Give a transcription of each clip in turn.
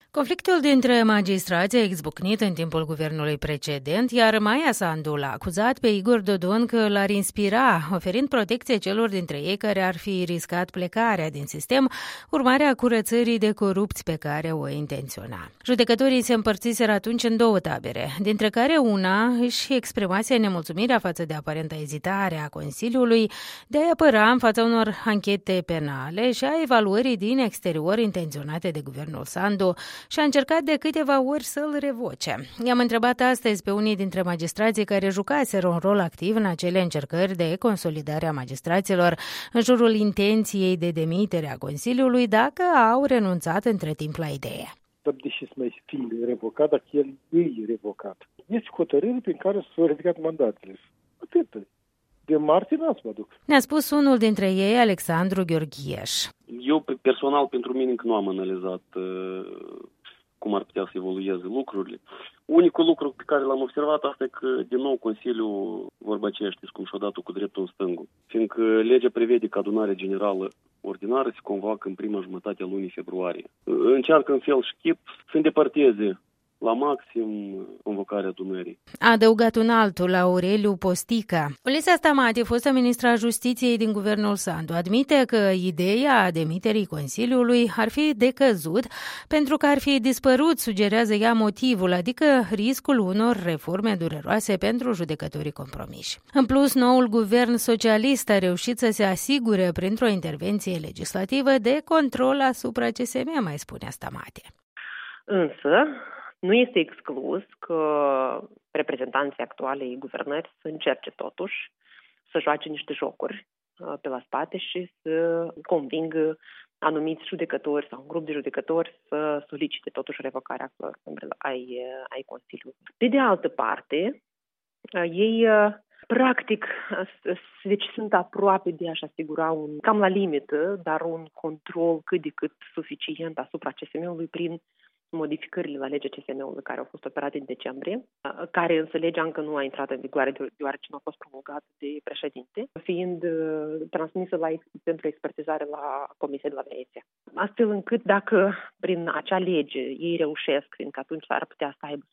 Conflictul dintre magistrați a izbucnit în timpul guvernului precedent, iar Maia Sandu l-a acuzat pe Igor Dodon că l-ar inspira, oferind protecție celor dintre ei care ar fi riscat plecarea din sistem, urmare a curățării de corupți pe care o intenționa. Judecătorii se împărțiseră atunci în două tabere, dintre care una își exprimase nemulțumirea față de aparenta ezitare a Consiliului de a apăra în fața unor anchete penale și a evaluării din exterior intenționate de guvernul Sandu, și a încercat de câteva ori să-l revoce. I-am întrebat astăzi pe unii dintre magistrații care jucaseră un rol activ în acele încercări de consolidare a magistraților în jurul intenției de demitere a Consiliului, dacă au renunțat între timp la idee. Deși să mai fie revocat, dacă el e revocat. Este hotărâre prin care s-au ridicat mandatele. Atât. De martie n-am să mă duc. Ne-a spus unul dintre ei, Alexandru Gheorgheș. Eu, personal, pentru mine, încă nu am analizat cum ar putea să evolueze lucrurile. Unicul lucru pe care l-am observat asta e că, din nou, Consiliul, vorba aceea, știți cum și-o dat-o cu dreptul în stângul. Fiindcă legea prevede că adunarea generală ordinară se convoacă în prima jumătate a lunii februarie. Încearcă în fel și chip să îndepărteze la maxim convocarea adunării. A adăugat un altul, Aureliu Postica. Olesea Stamati, fostă ministra Justiției din guvernul Sandu, admite că ideea demiterii Consiliului ar fi decăzut pentru că ar fi dispărut, sugerează ea, motivul, adică riscul unor reforme dureroase pentru judecătorii compromiși. În plus, noul guvern socialist a reușit să se asigure printr-o intervenție legislativă de control asupra CSM, mai spune Stamati. Însă, nu este exclus că reprezentanții actualei guvernări să încerce totuși să joace niște jocuri pe la spate și să convingă anumiți judecători sau un grup de judecători să solicite totuși revocarea actualor membri ai Consiliului. Pe de altă parte, ei practic deci sunt aproape de a-și asigura cam la limită, dar un control cât de cât suficient asupra CSM-ului prin modificările la legea CSM-ului care au fost operate în decembrie, care însă legea încă nu a intrat în vigoare deoarece nu a fost promulgată de președinte, fiind transmisă pentru expertizare la Comisia de la Veneția. Astfel încât dacă prin acea lege ei reușesc, fiindcă atunci ar putea să aibă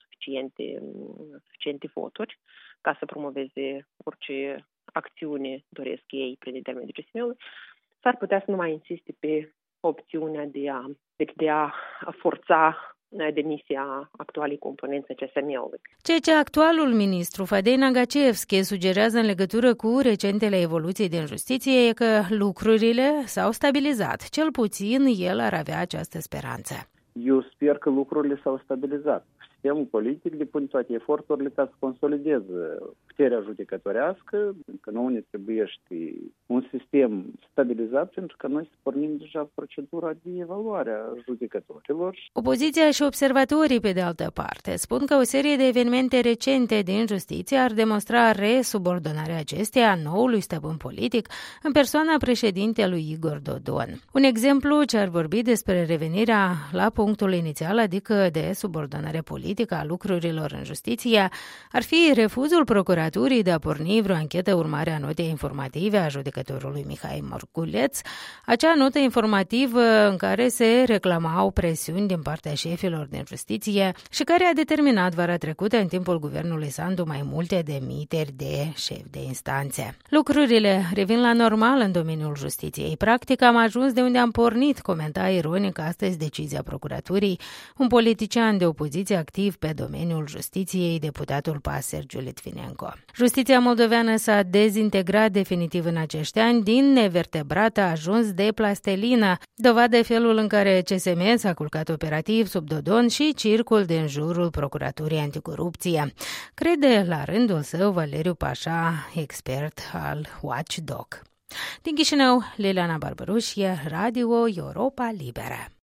suficiente voturi ca să promoveze orice acțiune doresc ei prin intermediul CSM-ului, s-ar putea să nu mai insiste pe opțiunea de a forța demisia actualei componențe CSM-ului. Ceea ce actualul ministru Fadei Nagacievski sugerează în legătură cu recentele evoluții din justiție e că lucrurile s-au stabilizat. Cel puțin el ar avea această speranță. Eu sper că lucrurile s-au stabilizat. Sistemul politic depune toate eforturile ca să consolideze puterea judecătorească, că nouă ne trebuiește un sistem stabilizat pentru că noi să pornim deja procedura de evaluare a judecătorilor. Opoziția și observatorii, pe de altă parte, spun că o serie de evenimente recente din justiție ar demonstra resubordonarea acesteia noului stăpân politic în persoana președintelui Igor Dodon. Un exemplu ce ar vorbi despre revenirea la punctul inițial, adică de subordonare politică a lucrurilor în justiție, ar fi refuzul procuraturii de a porni vreo anchetă urmare a notei informative a judecătorului Mihai Morguleț, acea notă informativă în care se reclamau presiuni din partea șefilor din justiție și care a determinat vara trecută în timpul guvernului Sandu mai multe demiteri de șefi de instanțe. Lucrurile revin la normal în domeniul justiției. Practic am ajuns de unde am pornit, comenta ironic astăzi decizia procuraturii un politician de opoziție activ pe domeniul justiției, deputatul PAS Sergiu Litvinenko. Justiția moldoveană s-a dezintegrat definitiv în acești ani, din nevertebrată a ajuns de plastelină, dovadă felul în care CSM s-a culcat operativ sub Dodon și circul din jurul Procuraturii Anticorupție. Crede la rândul său Valeriu Pașa, expert al Watchdog. Din Chișinău, Liliana Barbarușie, Radio Europa Liberă.